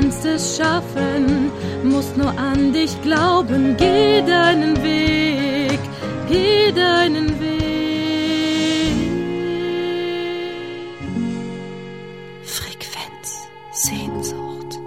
kannst es schaffen, musst nur an dich glauben. Geh deinen Weg, geh deinen Weg. Frequenz, Sehnsucht.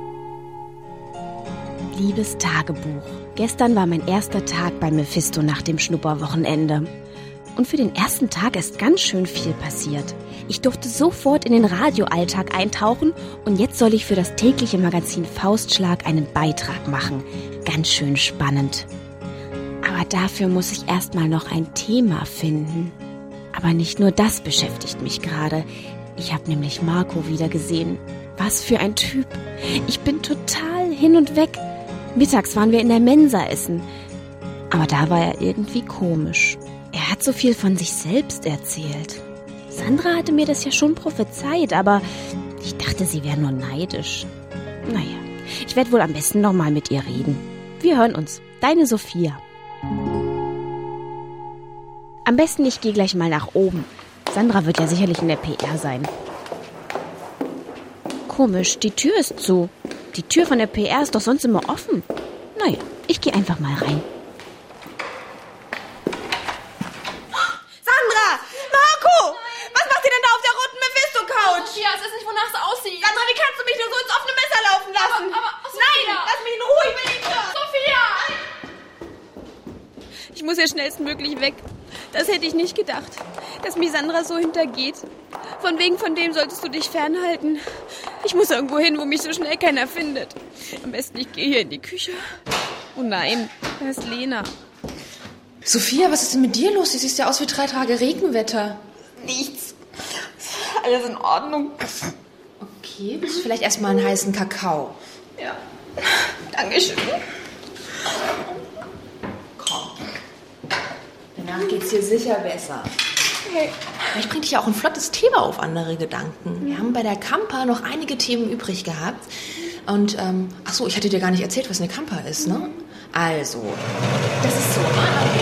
Liebes Tagebuch. Gestern war mein erster Tag bei Mephisto nach dem Schnupperwochenende. Und für den ersten Tag ist ganz schön viel passiert. Ich durfte sofort in den Radioalltag eintauchen und jetzt soll ich für das tägliche Magazin Faustschlag einen Beitrag machen. Ganz schön spannend. Aber dafür muss ich erstmal noch ein Thema finden. Aber nicht nur das beschäftigt mich gerade. Ich habe nämlich Marco wieder gesehen. Was für ein Typ. Ich bin total hin und weg. Mittags waren wir in der Mensa essen. Aber da war er irgendwie komisch. Er hat so viel von sich selbst erzählt. Sandra hatte mir das ja schon prophezeit, aber ich dachte, sie wäre nur neidisch. Naja, ich werde wohl am besten noch mal mit ihr reden. Wir hören uns. Deine Sophia. Am besten, ich gehe gleich mal nach oben. Sandra wird ja sicherlich in der PR sein. Komisch, die Tür ist zu. Die Tür von der PR ist doch sonst immer offen. Naja, ich gehe einfach mal rein. Sophia, es ist nicht, wonach es aussieht. Sandra, wie kannst du mich nur so ins offene Messer laufen lassen? Aber nein, lass mich in Ruhe, ich will nicht hören. Sophia! Ich muss ja schnellstmöglich weg. Das hätte ich nicht gedacht, dass mich Sandra so hintergeht. Von dem solltest du dich fernhalten. Ich muss irgendwo hin, wo mich so schnell keiner findet. Am besten, ich gehe hier in die Küche. Oh nein, da ist Lena. Sophia, was ist denn mit dir los? Du siehst ja aus wie 3 Tage Regenwetter. Nichts. Alles in Ordnung. Okay, willst du vielleicht erstmal einen heißen Kakao? Ja, Dankeschön. Komm. Danach geht's dir sicher besser. Okay. Vielleicht bringt dich ja auch ein flottes Thema auf andere Gedanken. Wir haben bei der Kampa noch einige Themen übrig gehabt. Und, ach so, ich hatte dir gar nicht erzählt, was eine Kampa ist, ne? Also, das ist so,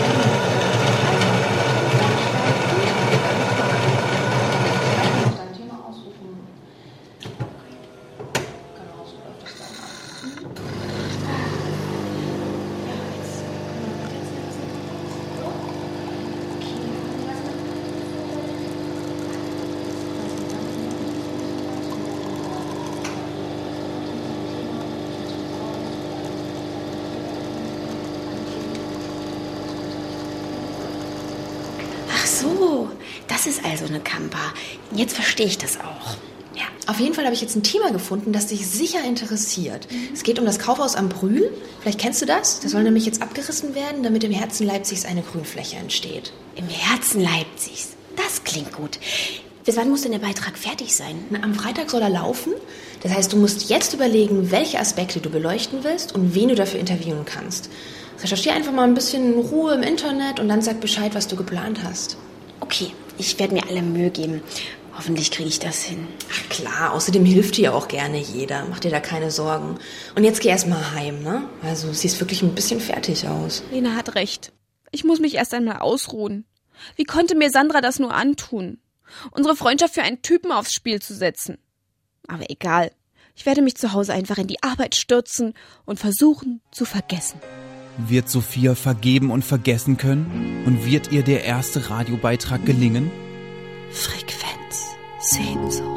So, das ist also eine Kampa. Jetzt verstehe ich das auch. Ja. Auf jeden Fall habe ich jetzt ein Thema gefunden, das dich sicher interessiert. Es geht um das Kaufhaus am Brühl. Vielleicht kennst du das? Das soll nämlich jetzt abgerissen werden, damit im Herzen Leipzigs eine Grünfläche entsteht. Im Herzen Leipzigs. Das klingt gut. Bis wann muss denn der Beitrag fertig sein? Na, am Freitag soll er laufen. Das heißt, du musst jetzt überlegen, welche Aspekte du beleuchten willst und wen du dafür interviewen kannst. Recherchiere einfach mal ein bisschen in Ruhe im Internet und dann sag Bescheid, was du geplant hast. Okay, ich werde mir alle Mühe geben. Hoffentlich kriege ich das hin. Ach klar, außerdem hilft dir auch gerne jeder. Mach dir da keine Sorgen. Und jetzt geh erst mal heim, ne? Also, siehst wirklich ein bisschen fertig aus. Lena hat recht. Ich muss mich erst einmal ausruhen. Wie konnte mir Sandra das nur antun? Unsere Freundschaft für einen Typen aufs Spiel zu setzen. Aber egal. Ich werde mich zu Hause einfach in die Arbeit stürzen und versuchen zu vergessen. Wird Sophia vergeben und vergessen können? Und wird ihr der erste Radiobeitrag gelingen? Frequenz, Sehnsucht.